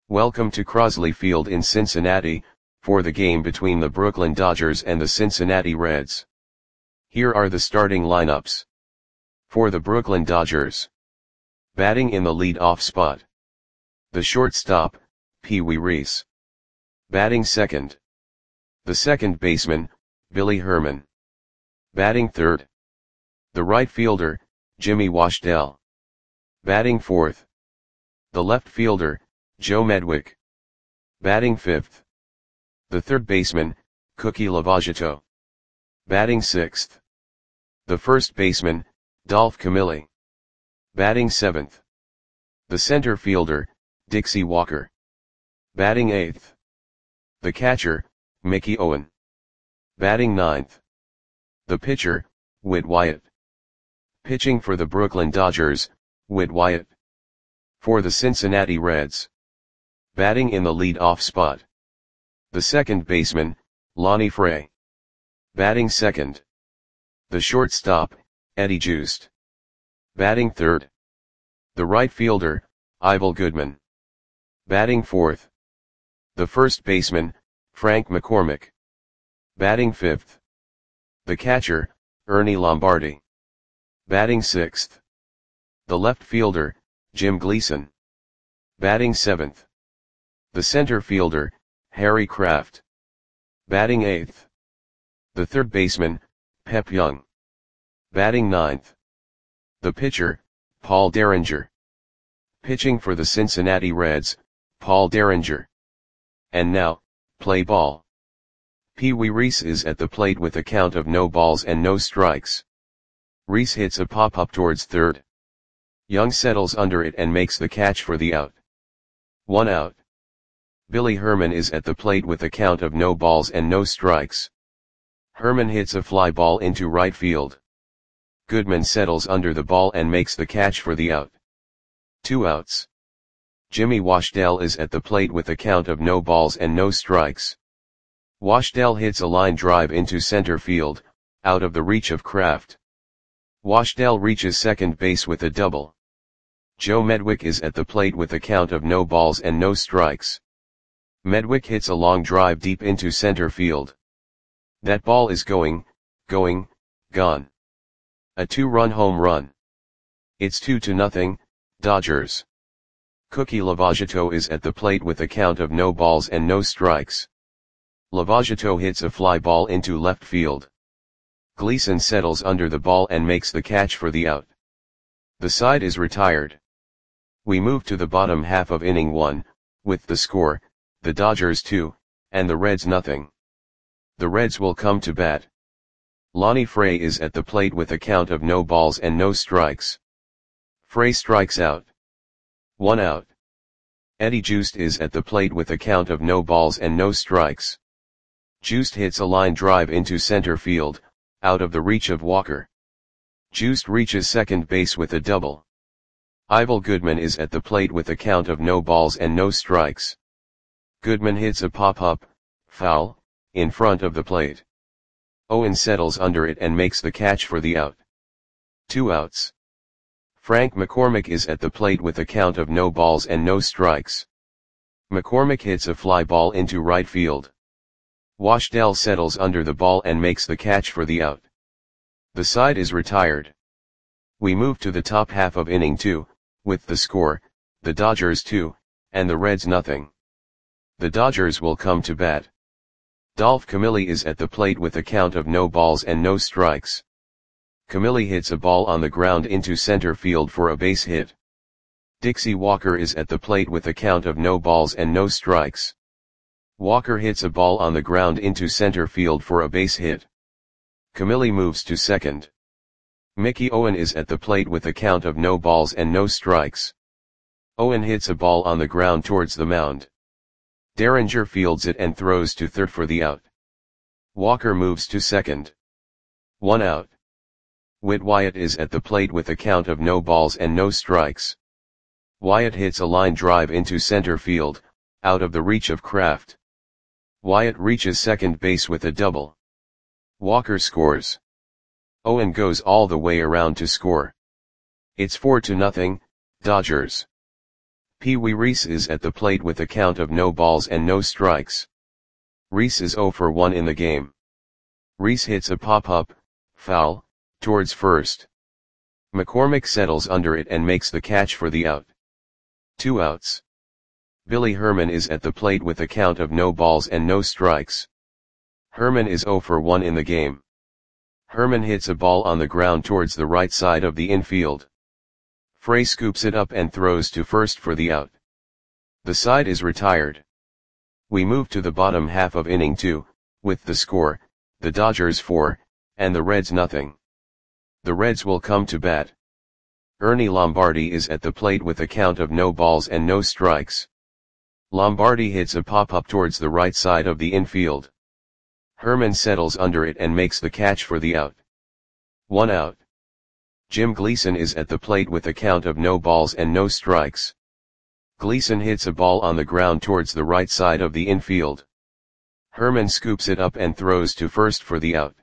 Welcome to Crosley Field in Cincinnati, for the game between the Brooklyn Dodgers and the Cincinnati Reds. Here are the starting lineups. For the Brooklyn Dodgers. Batting in the lead-off spot. The shortstop, Pee Wee Reese. Batting second. The second baseman, Billy Herman. Batting third. The right fielder, Jimmy Washdell. Batting fourth. The left fielder, Joe Medwick. Batting fifth. The third baseman, Cookie Lavagetto. Batting sixth. The first baseman, Dolph Camilli. Batting seventh. The center fielder, Dixie Walker. Batting eighth. The catcher, Mickey Owen. Batting ninth. The pitcher, Whit Wyatt. Pitching for the Brooklyn Dodgers, Whit Wyatt. For the Cincinnati Reds. Batting in the lead-off spot. The second baseman, Lonnie Fray. Batting second. The shortstop, Eddie Joost. Batting third. The right fielder, Ivel Goodman. Batting fourth. The first baseman, Frank McCormick. Batting fifth. The catcher, Ernie Lombardi. Batting sixth. The left fielder, Jim Gleason. Batting seventh. The center fielder, Harry Kraft. Batting eighth. The third baseman, Pep Young. Batting ninth. The pitcher, Paul Derringer. Pitching for the Cincinnati Reds, Paul Derringer. And now, play ball. Pee Wee Reese is at the plate with a count of no balls and no strikes. Reese hits a pop-up towards third. Young settles under it and makes the catch for the out. 1 out. Billy Herman is at the plate with a count of no balls and no strikes. Herman hits a fly ball into right field. Goodman settles under the ball and makes the catch for the out. 2 outs. Jimmy Washdell is at the plate with a count of no balls and no strikes. Washdell hits a line drive into center field, out of the reach of Kraft. Washdell reaches second base with a double. Joe Medwick is at the plate with a count of no balls and no strikes. Medwick hits a long drive deep into center field. That ball is gone. A 2-run home run. It's 2-0, Dodgers. Cookie Lavagetto is at the plate with a count of no balls and no strikes. Lavagetto hits a fly ball into left field. Gleason settles under the ball and makes the catch for the out. The side is retired. We move to the bottom half of inning 1, with the score, the Dodgers 2, and the Reds nothing. The Reds will come to bat. Lonnie Fray is at the plate with a count of no balls and no strikes. Fray strikes out. 1 out. Eddie Joost is at the plate with a count of no balls and no strikes. Joost hits a line drive into center field, out of the reach of Walker. Joost reaches second base with a double. Ivel Goodman is at the plate with a count of no balls and no strikes. Goodman hits a pop-up, foul, in front of the plate. Owen settles under it and makes the catch for the out. 2 outs. Frank McCormick is at the plate with a count of no balls and no strikes. McCormick hits a fly ball into right field. Washdell settles under the ball and makes the catch for the out. The side is retired. We move to the top half of inning 2, with the score, the Dodgers 2, and the Reds nothing. The Dodgers will come to bat. Dolph Camilli is at the plate with a count of no balls and no strikes. Camilli hits a ball on the ground into center field for a base hit. Dixie Walker is at the plate with a count of no balls and no strikes. Walker hits a ball on the ground into center field for a base hit. Camilli moves to second. Mickey Owen is at the plate with a count of no balls and no strikes. Owen hits a ball on the ground towards the mound. Derringer fields it and throws to third for the out. Walker moves to second. 1 out. Whit Wyatt is at the plate with a count of no balls and no strikes. Wyatt hits a line drive into center field, out of the reach of Kraft. Wyatt reaches second base with a double. Walker scores. Owen goes all the way around to score. It's 4-0, Dodgers. Pee Wee Reese is at the plate with a count of no balls and no strikes. Reese is 0 for 1 in the game. Reese hits a pop-up, foul, towards first. McCormick settles under it and makes the catch for the out. 2 outs. Billy Herman is at the plate with a count of no balls and no strikes. Herman is 0 for 1 in the game. Herman hits a ball on the ground towards the right side of the infield. Frey scoops it up and throws to first for the out. The side is retired. We move to the bottom half of inning 2, with the score, the Dodgers 4, and the Reds nothing. The Reds will come to bat. Ernie Lombardi is at the plate with a count of no balls and no strikes. Lombardi hits a pop-up towards the right side of the infield. Herman settles under it and makes the catch for the out. 1 out. Jim Gleason is at the plate with a count of no balls and no strikes. Gleason hits a ball on the ground towards the right side of the infield. Herman scoops it up and throws to first for the out.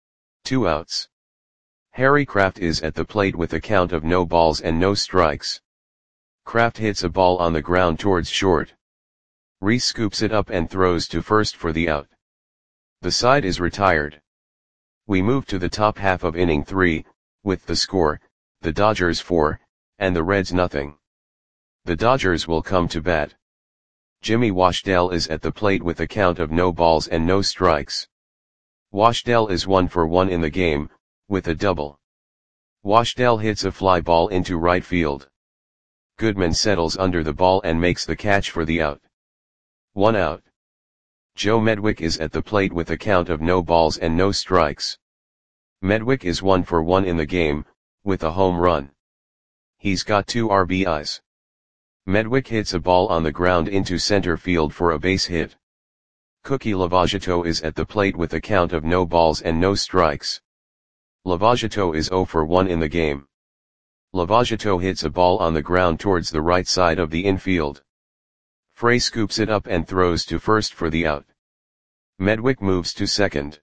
2 outs. Harry Kraft is at the plate with a count of no balls and no strikes. Kraft hits a ball on the ground towards short. Reese scoops it up and throws to first for the out. The side is retired. We move to the top half of inning 3, with the score, the Dodgers 4, and the Reds nothing. The Dodgers will come to bat. Jimmy Washdell is at the plate with a count of no balls and no strikes. Washdell is 1 for 1 in the game, with a double. Washdell hits a fly ball into right field. Goodman settles under the ball and makes the catch for the out. 1 out. Joe Medwick is at the plate with a count of no balls and no strikes. Medwick is 1 for 1 in the game, with a home run. He's got 2 RBIs. Medwick hits a ball on the ground into center field for a base hit. Cookie Lavagetto is at the plate with a count of no balls and no strikes. Lavagetto is 0 for 1 in the game. Lavagetto hits a ball on the ground towards the right side of the infield. Frey scoops it up and throws to first for the out. Medwick moves to second.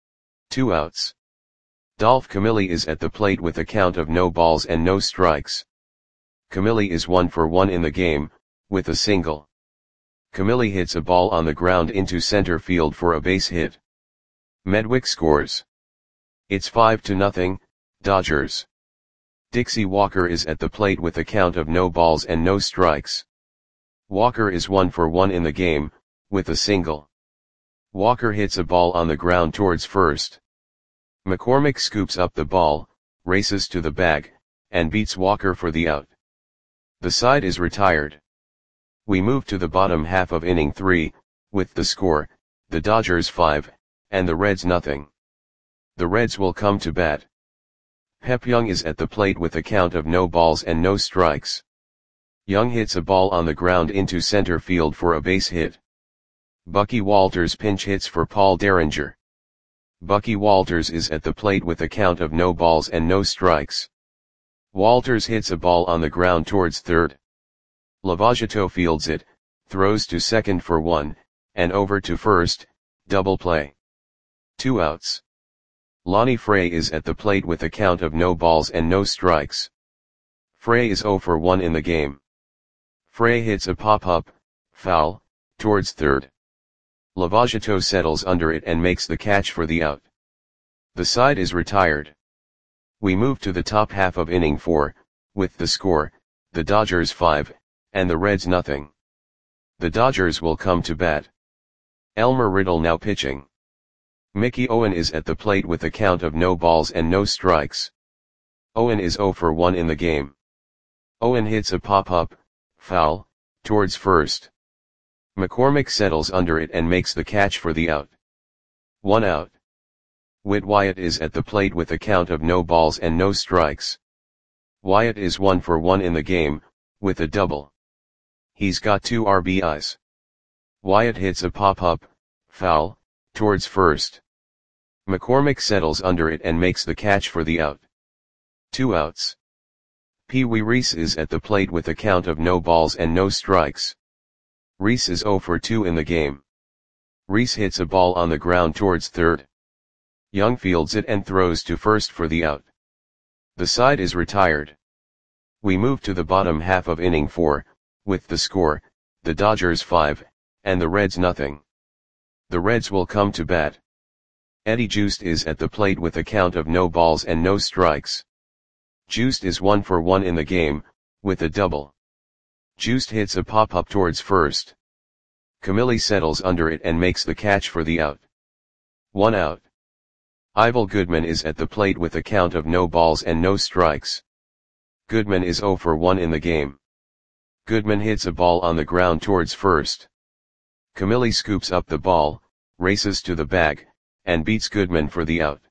2 outs. Dolph Camilli is at the plate with a count of no balls and no strikes. Camilli is 1 for 1 in the game, with a single. Camilli hits a ball on the ground into center field for a base hit. Medwick scores. It's 5-0, Dodgers. Dixie Walker is at the plate with a count of no balls and no strikes. Walker is 1 for 1 in the game, with a single. Walker hits a ball on the ground towards first. McCormick scoops up the ball, races to the bag, and beats Walker for the out. The side is retired. We move to the bottom half of inning 3, with the score, the Dodgers 5, and the Reds nothing. The Reds will come to bat. Pep Young is at the plate with a count of no balls and no strikes. Young hits a ball on the ground into center field for a base hit. Bucky Walters pinch hits for Paul Derringer. Bucky Walters is at the plate with a count of no balls and no strikes. Walters hits a ball on the ground towards third. Lavagetto fields it, throws to second for 1, and over to first, double play. 2 outs. Lonnie Frey is at the plate with a count of no balls and no strikes. Frey is 0 for 1 in the game. Frey hits a pop-up, foul, towards third. Lavagetto settles under it and makes the catch for the out. The side is retired. We move to the top half of inning 4, with the score, the Dodgers 5, and the Reds nothing. The Dodgers will come to bat. Elmer Riddle now pitching. Mickey Owen is at the plate with a count of no balls and no strikes. Owen is 0 for 1 in the game. Owen hits a pop-up, foul, towards first. McCormick settles under it and makes the catch for the out. 1 out. Whit Wyatt is at the plate with a count of no balls and no strikes. Wyatt is 1 for 1 in the game, with a double. He's got 2 RBIs. Wyatt hits a pop-up, foul, towards first. McCormick settles under it and makes the catch for the out. 2 outs. Pee Wee Reese is at the plate with a count of no balls and no strikes. Reese is 0 for 2 in the game. Reese hits a ball on the ground towards third. Young fields it and throws to first for the out. The side is retired. We move to the bottom half of inning 4, with the score, the Dodgers 5, and the Reds nothing. The Reds will come to bat. Eddie Joost is at the plate with a count of no balls and no strikes. Joost is 1 for 1 in the game, with a double. Joost hits a pop-up towards first. Camilli settles under it and makes the catch for the out. 1 out. Ivel Goodman is at the plate with a count of no balls and no strikes. Goodman is 0 for 1 in the game. Goodman hits a ball on the ground towards first. Camilli scoops up the ball, races to the bag, and beats Goodman for the out.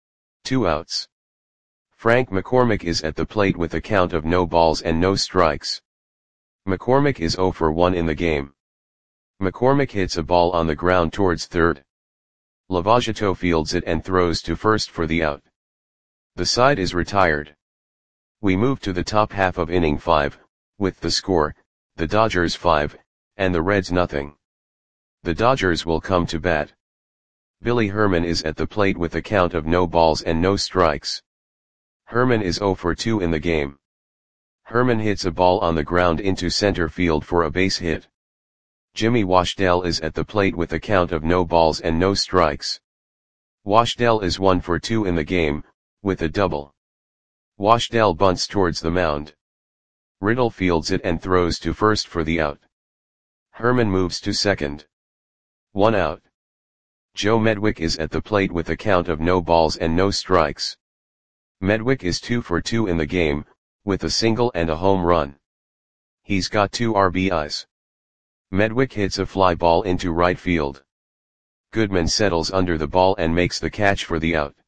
2 outs. Frank McCormick is at the plate with a count of no balls and no strikes. McCormick is 0 for 1 in the game. McCormick hits a ball on the ground towards third. Lavagetto fields it and throws to first for the out. The side is retired. We move to the top half of inning 5, with the score, the Dodgers 5, and the Reds nothing. The Dodgers will come to bat. Billy Herman is at the plate with a count of no balls and no strikes. Herman is 0 for 2 in the game. Herman hits a ball on the ground into center field for a base hit. Jimmy Washdale is at the plate with a count of no balls and no strikes. Washdale is 1 for 2 in the game, with a double. Washdale bunts towards the mound. Riddle fields it and throws to first for the out. Herman moves to second. 1 out. Joe Medwick is at the plate with a count of no balls and no strikes. Medwick is 2 for 2 in the game, with a single and a home run. He's got 2 RBIs. Medwick hits a fly ball into right field. Goodman settles under the ball and makes the catch for the out.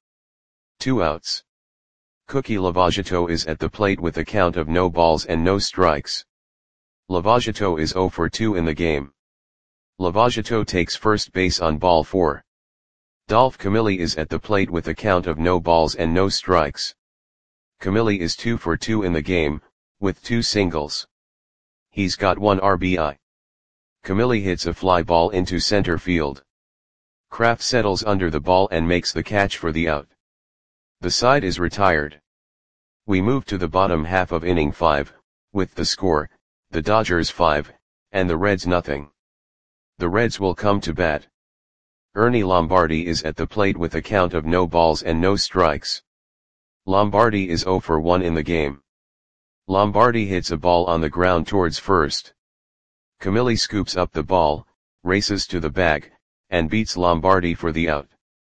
2 outs. Cookie Lavagetto is at the plate with a count of no balls and no strikes. Lavagetto is 0 for 2 in the game. Lavagetto takes first base on ball 4. Dolph Camilli is at the plate with a count of no balls and no strikes. Camilli is 2 for 2 in the game, with 2 singles. He's got 1 RBI. Camilli hits a fly ball into center field. Kraft settles under the ball and makes the catch for the out. The side is retired. We move to the bottom half of inning 5, with the score, the Dodgers 5, and the Reds nothing. The Reds will come to bat. Ernie Lombardi is at the plate with a count of no balls and no strikes. Lombardi is 0 for 1 in the game. Lombardi hits a ball on the ground towards first. Camilli scoops up the ball, races to the bag, and beats Lombardi for the out.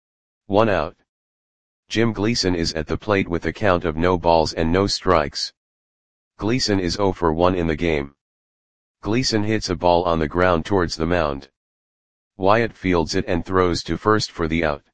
1 out. Jim Gleason is at the plate with a count of no balls and no strikes. Gleason is 0 for 1 in the game. Gleason hits a ball on the ground towards the mound. Wyatt fields it and throws to first for the out.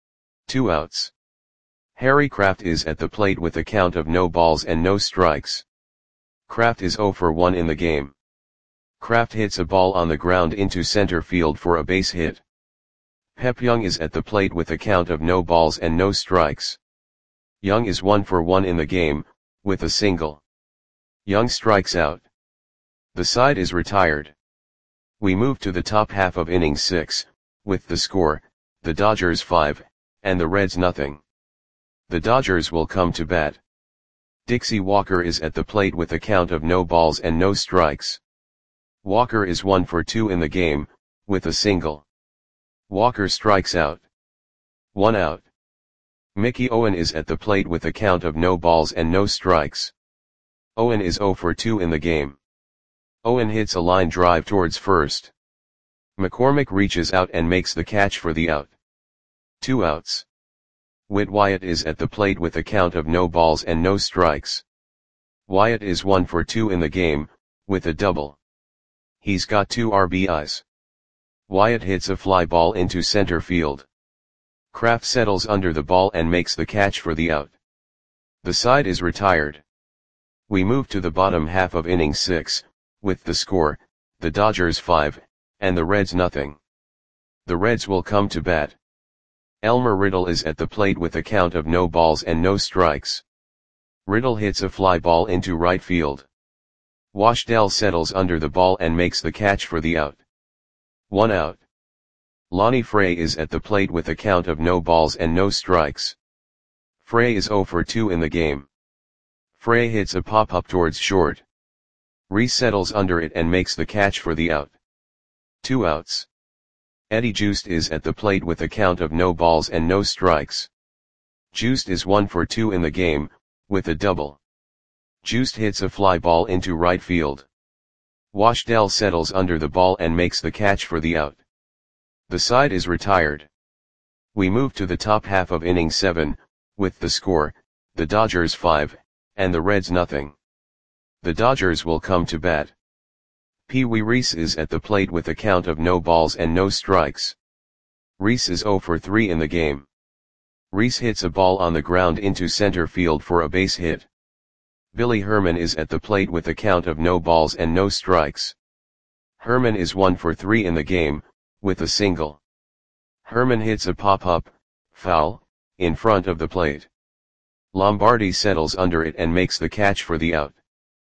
2 outs. Harry Kraft is at the plate with a count of no balls and no strikes. Kraft is 0 for 1 in the game. Kraft hits a ball on the ground into center field for a base hit. Pep Young is at the plate with a count of no balls and no strikes. Young is 1 for 1 in the game, with a single. Young strikes out. The side is retired. We move to the top half of inning 6, with the score, the Dodgers 5, and the Reds nothing. The Dodgers will come to bat. Dixie Walker is at the plate with a count of no balls and no strikes. Walker is 1 for 2 in the game, with a single. Walker strikes out. 1 out. Mickey Owen is at the plate with a count of no balls and no strikes. Owen is 0 for 2 in the game. Owen hits a line drive towards first. McCormick reaches out and makes the catch for the out. 2 outs. Whit Wyatt is at the plate with a count of no balls and no strikes. Wyatt is 1 for 2 in the game, with a double. He's got 2 RBIs. Wyatt hits a fly ball into center field. Kraft settles under the ball and makes the catch for the out. The side is retired. We move to the bottom half of inning 6, with the score, the Dodgers 5, and the Reds nothing. The Reds will come to bat. Elmer Riddle is at the plate with a count of no balls and no strikes. Riddle hits a fly ball into right field. Washdale settles under the ball and makes the catch for the out. 1 out. Lonnie Frey is at the plate with a count of no balls and no strikes. Frey is 0 for 2 in the game. Frey hits a pop-up towards short. Reese settles under it and makes the catch for the out. 2 outs. Eddie Juiced is at the plate with a count of no balls and no strikes. Juiced is 1 for 2 in the game, with a double. Juiced hits a fly ball into right field. Washdell settles under the ball and makes the catch for the out. The side is retired. We move to the top half of inning 7, with the score, the Dodgers 5, and the Reds nothing. The Dodgers will come to bat. Pee Wee Reese is at the plate with a count of no balls and no strikes. Reese is 0 for 3 in the game. Reese hits a ball on the ground into center field for a base hit. Billy Herman is at the plate with a count of no balls and no strikes. Herman is 1 for 3 in the game, with a single. Herman hits a pop-up, foul, in front of the plate. Lombardi settles under it and makes the catch for the out.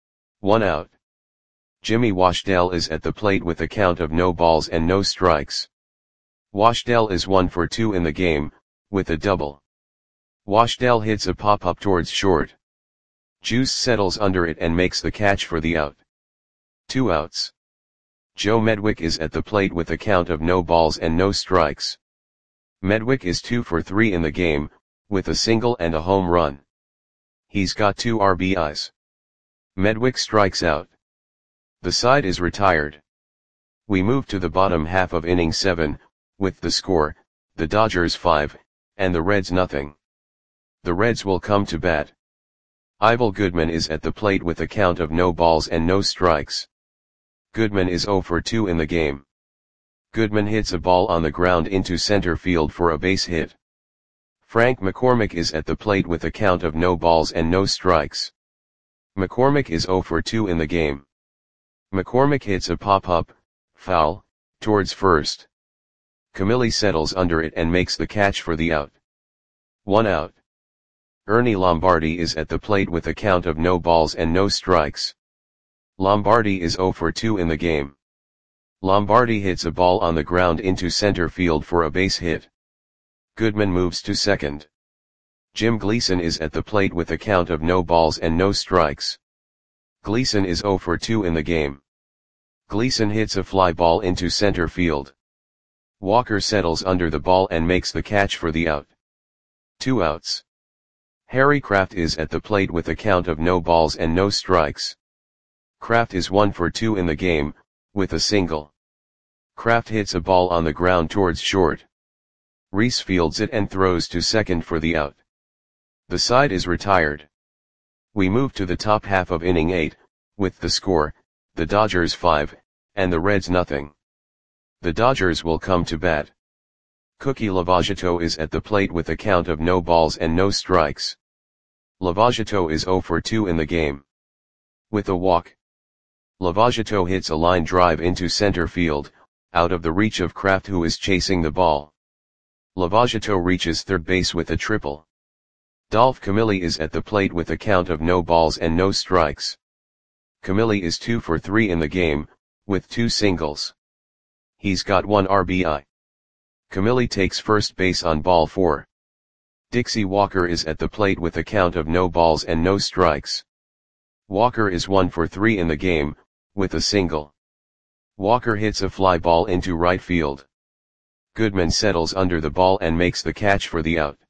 1 out. Jimmy Washdell is at the plate with a count of no balls and no strikes. Washdell is 1 for 2 in the game, with a double. Washdell hits a pop-up towards short. Juice settles under it and makes the catch for the out. 2 outs. Joe Medwick is at the plate with a count of no balls and no strikes. Medwick is 2 for 3 in the game, with a single and a home run. He's got 2 RBIs. Medwick strikes out. The side is retired. We move to the bottom half of inning 7, with the score, the Dodgers 5, and the Reds nothing. The Reds will come to bat. Ivel Goodman is at the plate with a count of no balls and no strikes. Goodman is 0 for 2 in the game. Goodman hits a ball on the ground into center field for a base hit. Frank McCormick is at the plate with a count of no balls and no strikes. McCormick is 0 for 2 in the game. McCormick hits a pop-up, foul, towards first. Camilli settles under it and makes the catch for the out. 1 out. Ernie Lombardi is at the plate with a count of no balls and no strikes. Lombardi is 0 for 2 in the game. Lombardi hits a ball on the ground into center field for a base hit. Goodman moves to second. Jim Gleason is at the plate with a count of no balls and no strikes. Gleason is 0 for 2 in the game. Gleason hits a fly ball into center field. Walker settles under the ball and makes the catch for the out. 2 outs. Harry Kraft is at the plate with a count of no balls and no strikes. Kraft is 1 for 2 in the game, with a single. Kraft hits a ball on the ground towards short. Reese fields it and throws to second for the out. The side is retired. We move to the top half of inning 8, with the score, the Dodgers 5, and the Reds nothing. The Dodgers will come to bat. Cookie Lavagetto is at the plate with a count of no balls and no strikes. Lavagetto is 0 for 2 in the game. With a walk. Lavagetto hits a line drive into center field, out of the reach of Kraft who is chasing the ball. Lavagetto reaches third base with a triple. Dolph Camilli is at the plate with a count of no balls and no strikes. Camilli is 2 for 3 in the game, with 2 singles. He's got 1 RBI. Camilli takes first base on ball 4. Dixie Walker is at the plate with a count of no balls and no strikes. Walker is 1 for 3 in the game, with a single. Walker hits a fly ball into right field. Goodman settles under the ball and makes the catch for the out.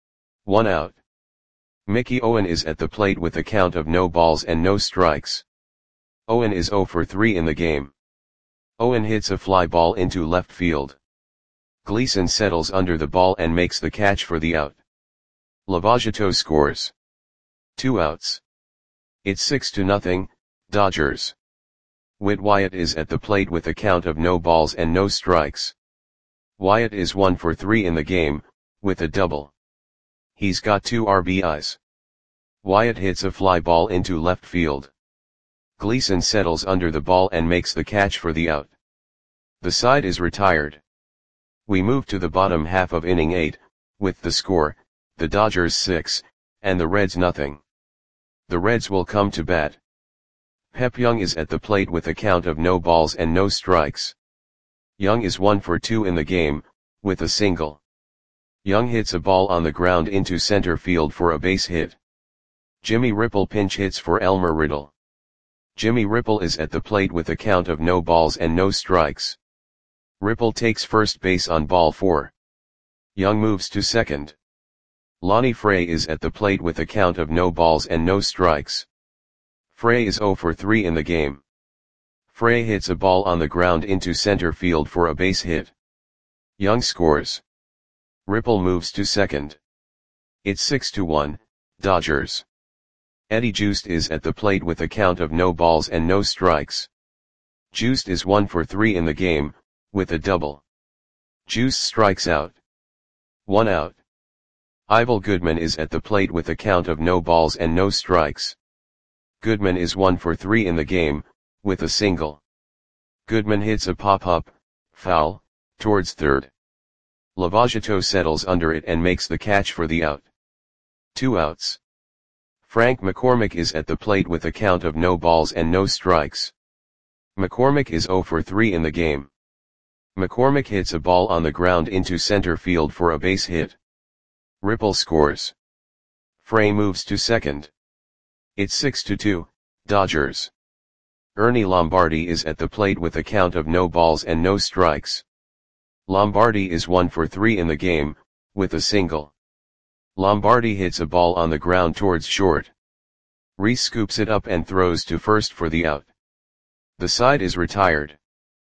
1 out. Mickey Owen is at the plate with a count of no balls and no strikes. Owen is 0 for 3 in the game. Owen hits a fly ball into left field. Gleason settles under the ball and makes the catch for the out. Lavagetto scores. 2 outs. It's 6-0, Dodgers. Whit Wyatt is at the plate with a count of no balls and no strikes. Wyatt is 1 for 3 in the game, with a double. He's got 2 RBIs. Wyatt hits a fly ball into left field. Gleason settles under the ball and makes the catch for the out. The side is retired. We move to the bottom half of inning 8, with the score, the Dodgers 6, and the Reds nothing. The Reds will come to bat. Pep Young is at the plate with a count of no balls and no strikes. Young is 1 for 2 in the game, with a single. Young hits a ball on the ground into center field for a base hit. Jimmy Ripple pinch hits for Elmer Riddle. Jimmy Ripple is at the plate with a count of no balls and no strikes. Ripple takes first base on ball 4. Young moves to second. Lonnie Frey is at the plate with a count of no balls and no strikes. Frey is 0 for 3 in the game. Frey hits a ball on the ground into center field for a base hit. Young scores. Ripple moves to second. It's 6-1, Dodgers. Eddie Joost is at the plate with a count of no balls and no strikes. Joost is 1 for 3 in the game, with a double. Joost strikes out. 1 out. Ivel Goodman is at the plate with a count of no balls and no strikes. Goodman is 1 for 3 in the game, with a single. Goodman hits a pop-up, foul, towards third. Lavagetto settles under it and makes the catch for the out. 2 outs. Frank McCormick is at the plate with a count of no balls and no strikes. McCormick is 0 for 3 in the game. McCormick hits a ball on the ground into center field for a base hit. Ripple scores. Frey moves to second. It's 6-2, Dodgers. Ernie Lombardi is at the plate with a count of no balls and no strikes. Lombardi is 1 for 3 in the game, with a single. Lombardi hits a ball on the ground towards short. Reese scoops it up and throws to first for the out. The side is retired.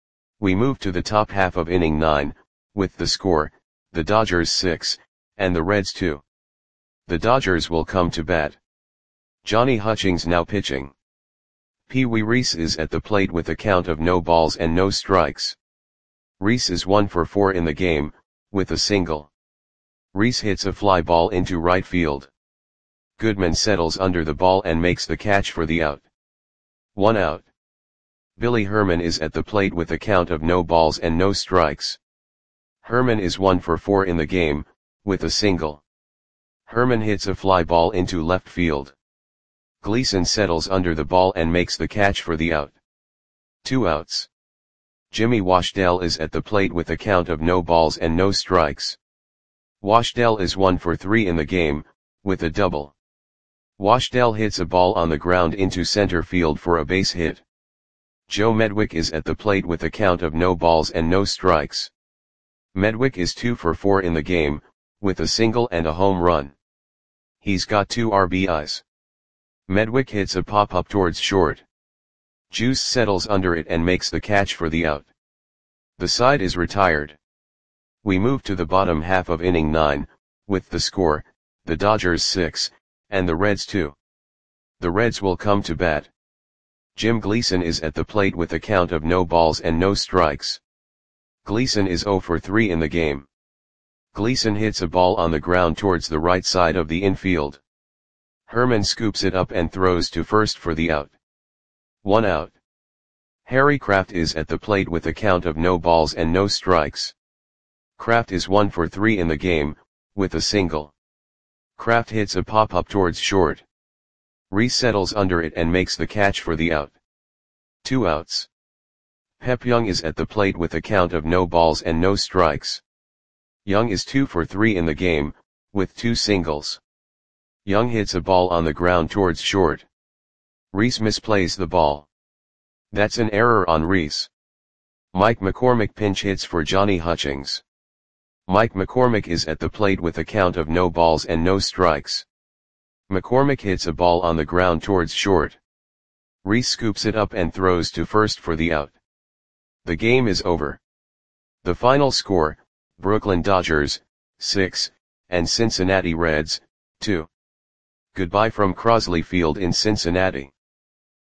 We move to the top half of inning 9, with the score, the Dodgers 6, and the Reds 2. The Dodgers will come to bat. Johnny Hutchings now pitching. Pee Wee Reese is at the plate with a count of no balls and no strikes. Reese is 1 for 4 in the game, with a single. Reese hits a fly ball into right field. Goodman settles under the ball and makes the catch for the out. 1 out. Billy Herman is at the plate with a count of no balls and no strikes. Herman is 1 for 4 in the game, with a single. Herman hits a fly ball into left field. Gleason settles under the ball and makes the catch for the out. 2 outs. Jimmy Washdell is at the plate with a count of no balls and no strikes. Washdell is 1 for 3 in the game, with a double. Washdell hits a ball on the ground into center field for a base hit. Joe Medwick is at the plate with a count of no balls and no strikes. Medwick is 2 for 4 in the game, with a single and a home run. He's got 2 RBIs. Medwick hits a pop-up towards short. Juice settles under it and makes the catch for the out. The side is retired. We move to the bottom half of inning 9, with the score, the Dodgers 6, and the Reds 2. The Reds will come to bat. Jim Gleason is at the plate with a count of no balls and no strikes. Gleason is 0 for 3 in the game. Gleason hits a ball on the ground towards the right side of the infield. Herman scoops it up and throws to first for the out. 1 out. Harry Kraft is at the plate with a count of no balls and no strikes. Kraft is 1 for 3 in the game, with a single. Kraft hits a pop-up towards short. Reese settles under it and makes the catch for the out. 2 outs. Pep Young is at the plate with a count of no balls and no strikes. Young is 2 for 3 in the game, with 2 singles. Young hits a ball on the ground towards short. Reese misplays the ball. That's an error on Reese. Mike McCormick pinch hits for Johnny Hutchings. Mike McCormick is at the plate with a count of no balls and no strikes. McCormick hits a ball on the ground towards short. Reese scoops it up and throws to first for the out. The game is over. The final score, Brooklyn Dodgers, 6, and Cincinnati Reds, 2. Goodbye from Crosley Field in Cincinnati.